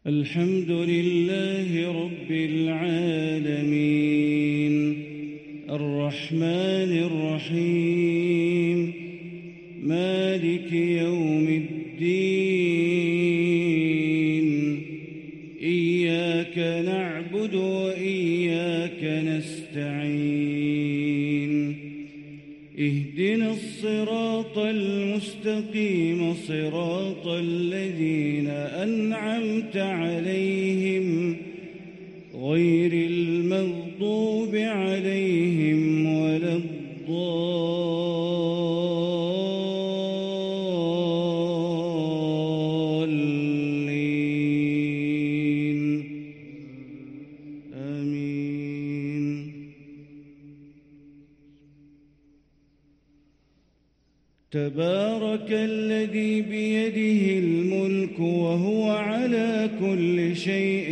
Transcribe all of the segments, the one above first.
الحمد لله رب العالمين الرحمن الرحيم مالك يوم الدين إياك نعبد وإياك نستعين اهدنا الصراط المستقيم صراط الذين أنعمت عليهم غير المغضوب عليهم ولا الضالين آمين. تبارك الذي بيده الملك وهو على كل شيء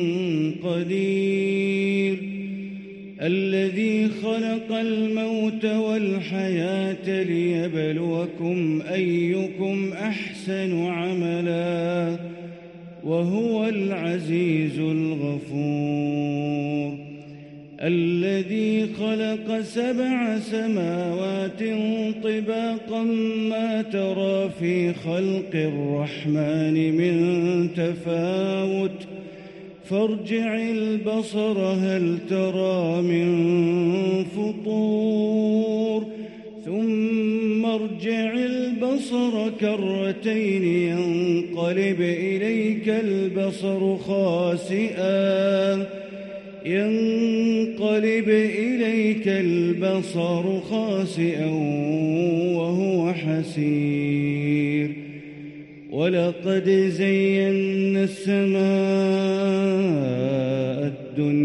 قدير الذي خلق الموت والحياة ليبلوكم أيكم أحسن عملا وهو العزيز الغفور الذي خلق 7 سماوات طباقا ما ترى في خلق الرحمن من تفاوت فارجع البصر هل ترى من فطور ثم ارجع البصر كرتين ينقلب إليك البصر خاسئا وهو حسير ولقد زينا السماء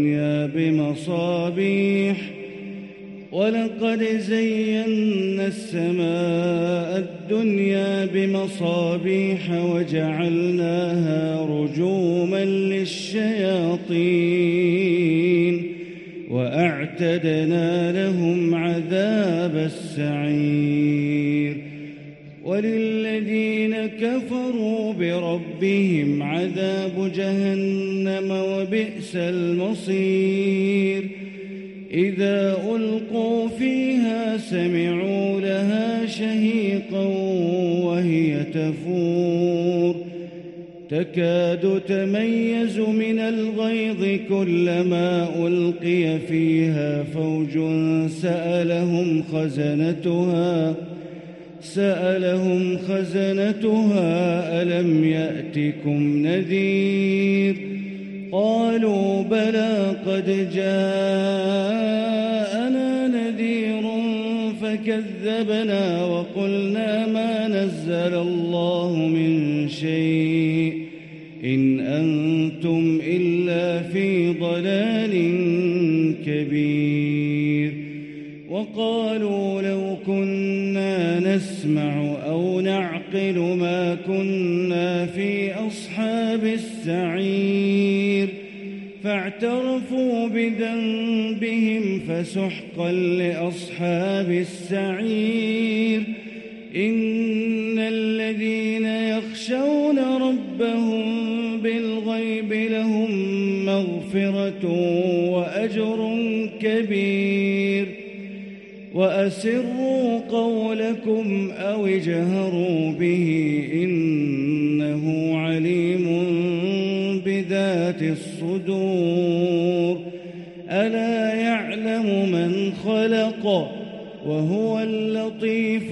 الدنيا بمصابيح وجعلناها رجوما للشياطين وأعتدنا لهم عذاب السعير وللذين كفروا بربهم عذاب جهنم وبئس المصير إذا ألقوا فيها سمعوا لها شهيقا وهي تفور تكاد تميز من الغيظ كلما ألقي فيها فوج سألهم خزنتها ألم يأتكم نذير قالوا بلى قد جاءنا نذير فكذبنا وقلنا ما نزل الله من شيء إن أنتم إلا في ضلال كبير وقالوا لو كنا نسمع أو نعقل ما كنا في أصحاب السعير فاعترفوا بذنبهم فسحقا لأصحاب السعير إن الذين يخشون ربهم بالغيب لهم مغفرة وأجر كبير وأسروا قولكم أو اجهروا به إنه عليم بذات الصدور ألا يعلم من خلق وهو اللطيف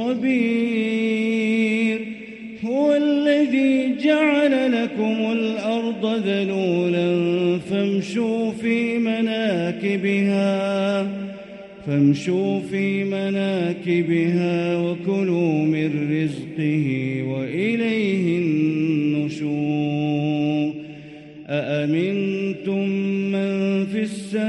الخبير هو الذي جعل لكم الأرض ذلولا فامشوا في مناكبها وكلوا من رزقه وإليه النشور أأمنتم من في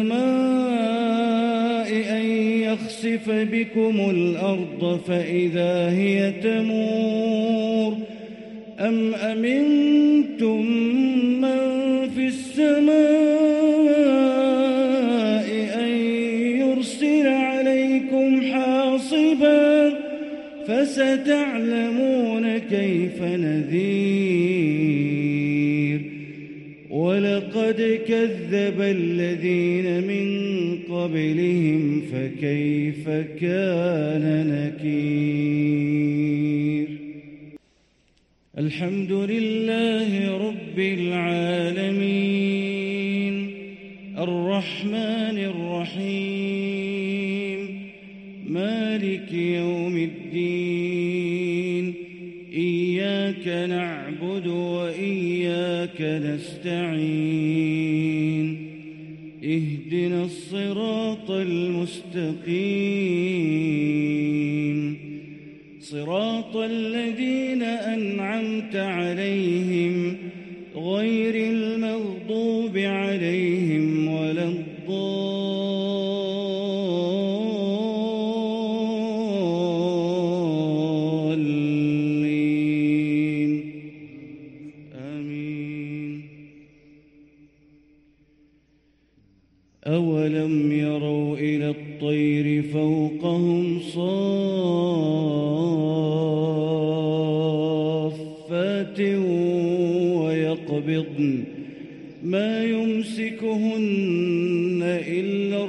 السماء أن يخسف بكم الأرض فإذا هي تمور أم أمنتم من في السماء أن يرسل عليكم حاصبا فستعلمون كيف نذير ولقد كذب الذين من قبلهم فكيف كان نكير. الحمد لله رب العالمين الرحمن الرحيم مالك يوم الدين إياك نعبد وإياك نستعين اهدنا الصراط المستقيم صراط الذين أنعمت عليهم غير المغضوب عليهم ولا الضالين آمين. أولم يروا إلى الطير فوقهم صافات ويقبضن ما يمسكهن إلا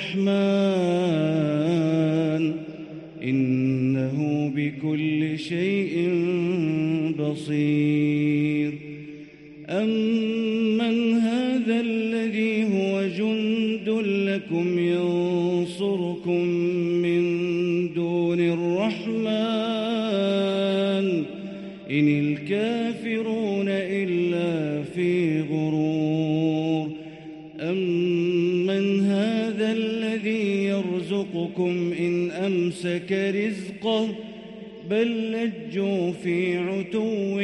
الرحمن إنه بكل شيء بصير. أمن هذا الذي هو جند لكم ينصركم من دون الرحمن إن الكافرون إلا في غرور. أمن هذا الذي يرزقكم إن أمسك رزقه بل لجوا في عتو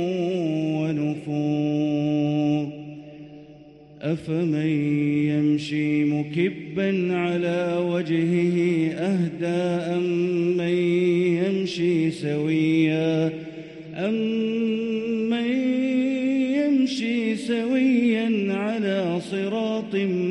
ونفور. أفمن يمشي مكبا على وجهه أهدى أمن يمشي سويا على صراط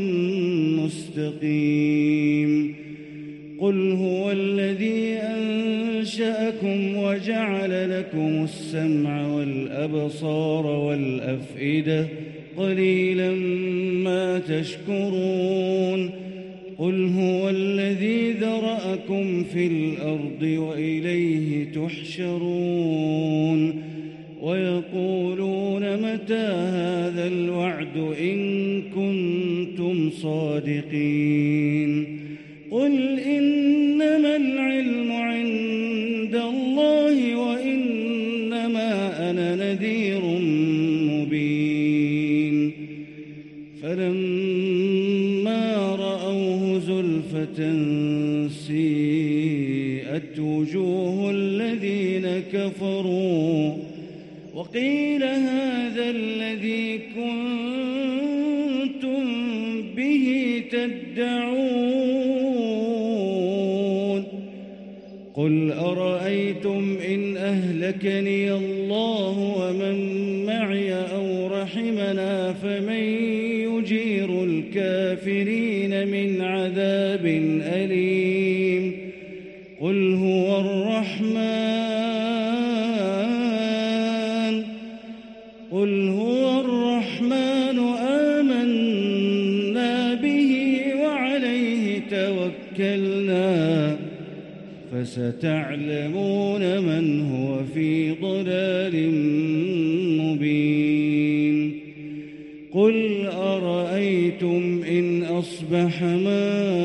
مستقيم. قل هو الذي أنشأكم وجعل لكم السمع والأبصار والأفئدة قليلا ما تشكرون. قل هو الذي ذرأكم في الأرض وإليه تحشرون. ويقولون متى هذا الوعد إن كنتم صادقين. قل إنما العلم عند الله وإنما أنا نذير مبين. فلما رأوه زلفة سيئت وجوه الذين كفروا وقيل هذا الذي كنتم به تدعون. قل أرأيتم إن أهلكني الله ومن معي أو رحمنا فمن يجير الكافرين من عذاب أليم. قل هو الرحمن آمنا به وعليه توكلنا فستعلمون من هو في ضلال مبين. قل أرأيتم إن أصبح ماؤكم